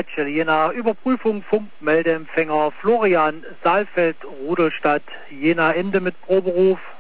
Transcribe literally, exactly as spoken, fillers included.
Leitstelle Jena, Überprüfung Funkmeldeempfänger Florian Saalfeld, Rudelstadt, Jena Ende mit Proberuf